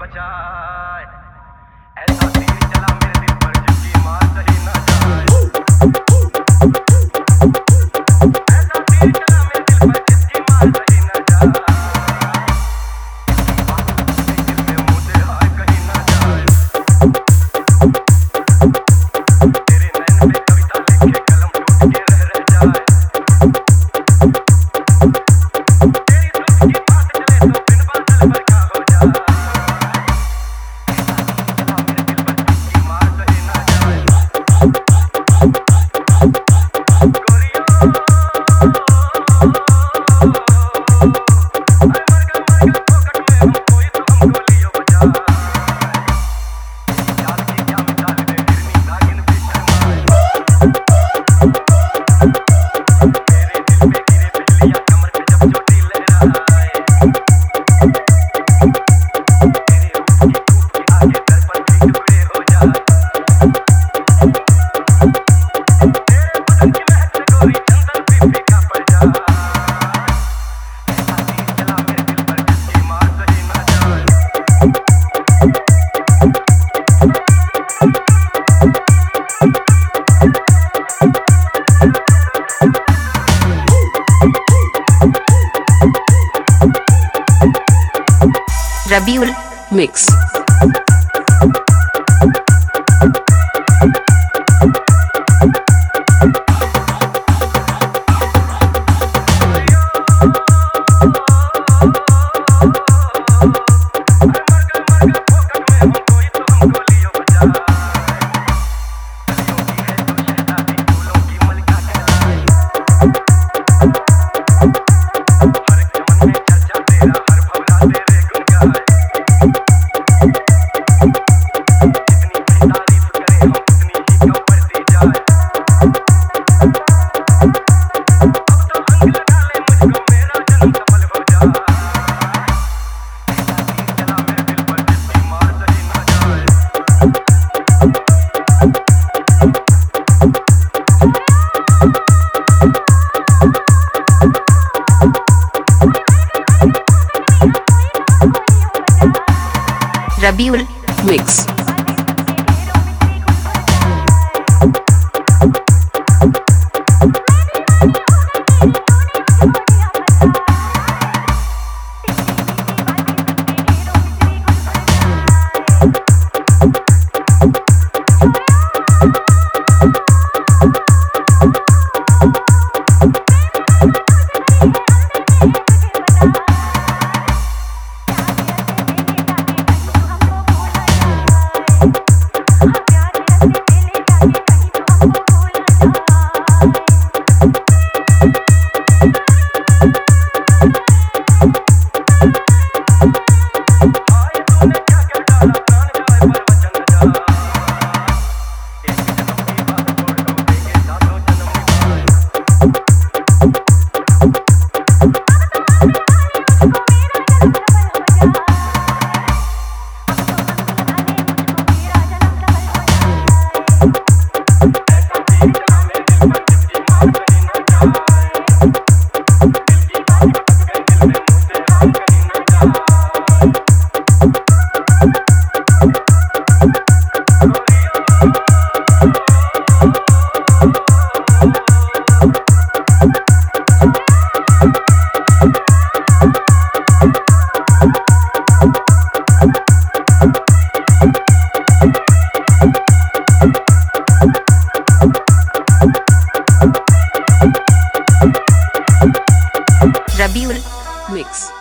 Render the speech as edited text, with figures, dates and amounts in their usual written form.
जाए, ऐसा तीर चला मेरे दिल पर जिसकी मार सही न जाए। ऐसा तीर चला मेरे दिल पर जिसकी मार सही न जाए। दिल में मुँह से हाय कहीं न जाए। तेरे नैन पे कविता लिखे कलम टूट के रह जाए। तेरी दुख की बात चले तो बिन बादल बरखा हो जाए। Rabiul Mix. Rabiul Mix. Rabiul Mix.